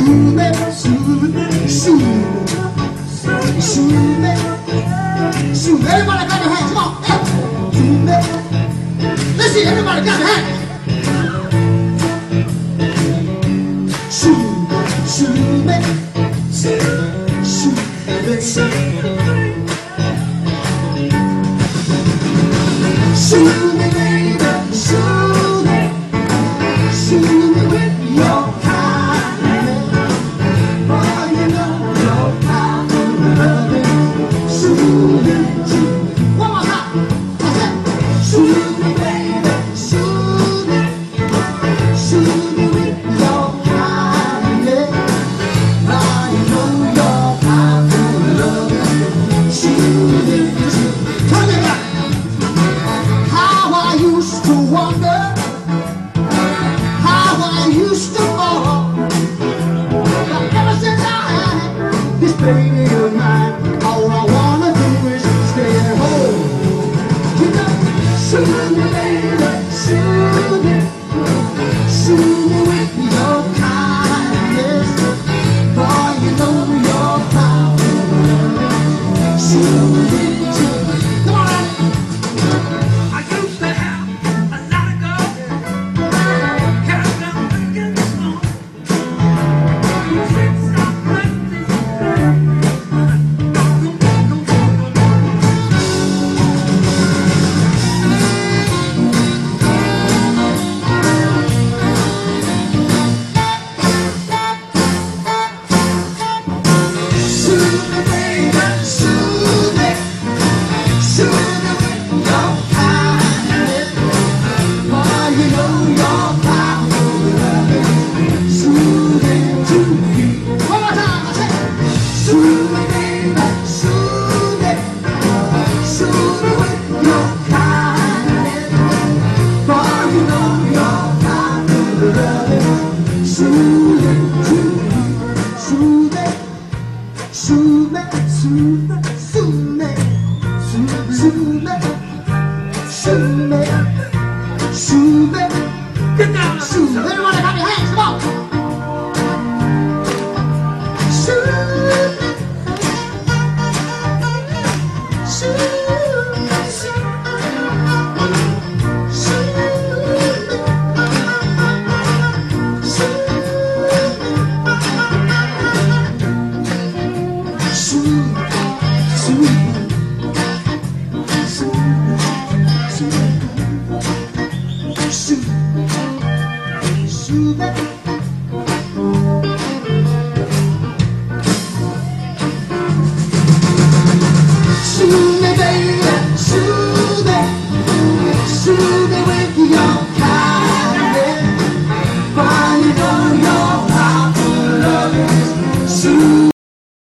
Everybody clap your hands, come on. Let's see, everybody clap your hands. Shoot me, baby, shoot me with your kindness. Boy, you know your power of loving. Shoot me, one more time. Shoot me, baby, shoot me with your kindness. Boy, you know your power of loving. Shoot me. Turn it back. I used to wonder how I used to fall, but ever since I had this baby of mine, all I wanna do is stay at home. You know, shoot me, baby, shoot me with your kindness. Boy, you know your power. Shoot me. Come on, Everybody clap your hands, come on!